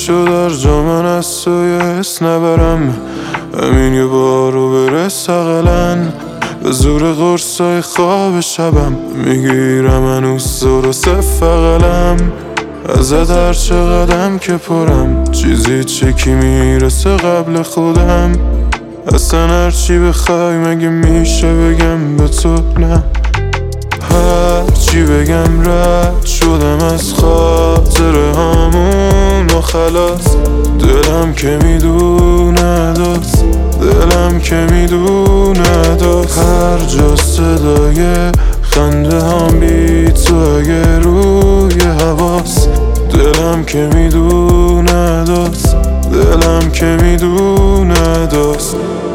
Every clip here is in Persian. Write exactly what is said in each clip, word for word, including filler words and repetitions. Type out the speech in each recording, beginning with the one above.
شد هر جا من از تو یه حس نبرم، همین یه بارو برس اقلن به زور قرصای خواب شبم میگیرم هنوز درسته فقلم ازت هر چقدم که پرم چیزی چکی میرسه قبل خودم اصلا هرچی بخوای مگه میشه بگم به تو نه هرچی بگم رد شدم از خاطره هامون و خلاص دلم که میدونه داست دلم که میدونه داست هر جا صدای خنده هم بی تو اگه روی حواس دلم که میدونه داست دلم که میدونه داست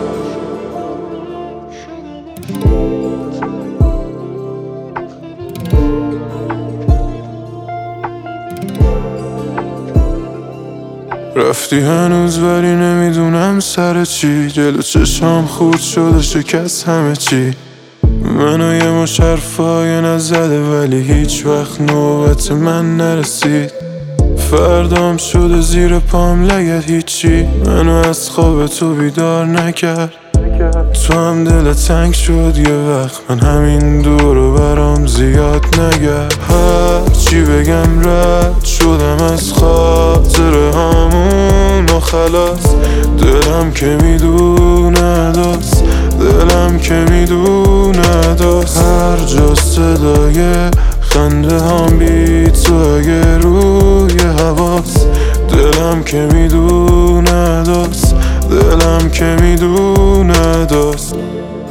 رفتی هنوز ولی نمیدونم سر چی جلو چشام خورد شده شکست همه چی منو یه مش حرفای نزده ولی هیچ وقت نوبت من نرسید فردام شده زیر پام لگد هیچی منو از خواب تو بیدار نکرد تو هم دل تنگ شد یه وقت من همین دورو برام زیاد نگرد هرچی بگم رد شدم از خاطره هامون و خلاص دلم که میدونه داست دلم که میدونه داست هر جا صدای خنده هم بی تو اگه روی حواس دلم که میدونه داست دلم که میدونه داست